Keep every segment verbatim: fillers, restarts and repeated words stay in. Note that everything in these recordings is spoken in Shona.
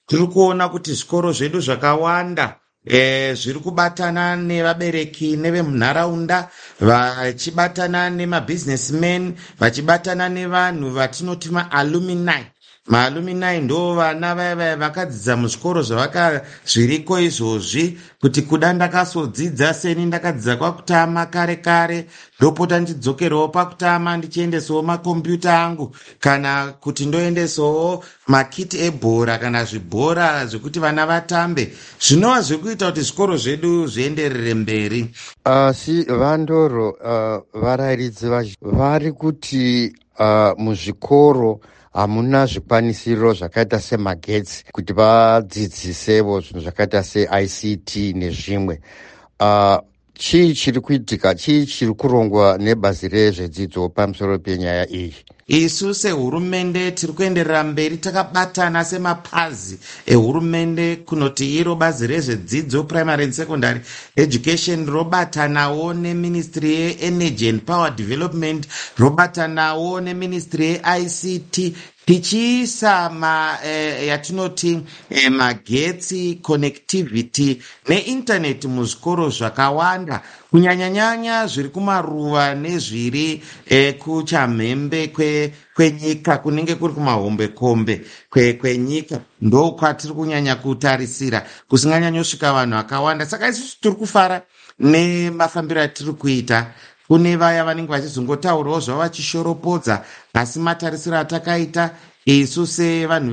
tiri kuona kuti zvikoro zvedu zvakawanda eh, zviri kubatana nevabereki nevemunharaunda vachibatana nemabhizinesmen vachibatana nevanhu vatinoti maalumini. Maalumini ndo vana vaya vaya vakadzidza muzvikoro zvavaka zviriko izvozvi, kuti kuda ndakazodzidza seni ndakadzidza kwakutama kare kare ndopota ndidzokerawo pakutama ndichiendesawo makombiyuta angu kana kuti ndoendesawo makiti ebhora kana zvibhora zvekuti vana vatambe. Zvinova zviri kuita kuti zvikoro zvedu zvienderere mberi. asi vandoro uh, varayiridzi vacho vari kuti uh, muzvikoro hamuna zvikwanisiro zvakaita semagetsi kuti vadzidzisevo zvinhu zvakaita se-I C T nezvimwe. uh, chii chiri kuitika, chii chiri kurongwa nebazi rezvedzidzo pamusoro penyaya iyi? Isu sehurumende tiri kuenderera mberi takabatana semapazi ehurumende kunoti iro bazi rezvedzidzo primary and secondary education robatanawo neministry yeenergy and power development, robatanawo neministry ye-I C T tichiisa ma eh, yatinoti eh, magetsi, connectivity neinternet muzvikoro zvakawanda kunyanyanyanya zviri kumaruva nezviri eh, kuchamhembe kwe kwenyika kunenge kuri kumahombekombe kwe kwenyika ndo kwatiri kunyanya kutarisira kusinganyanyosvika vanhu vakawanda. Saka isusu tiri kufara nemafambiro atiri kuita. Kune vaya vanenge vachizongotaurawo zvavo vachishoropodza, asi matarisiro atakaita isu sevanhu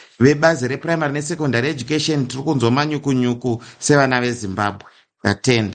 vebazi reprimary nesecondary education tiri kunzwa manyukunyuku sevana vezimbabwe. Tatenda.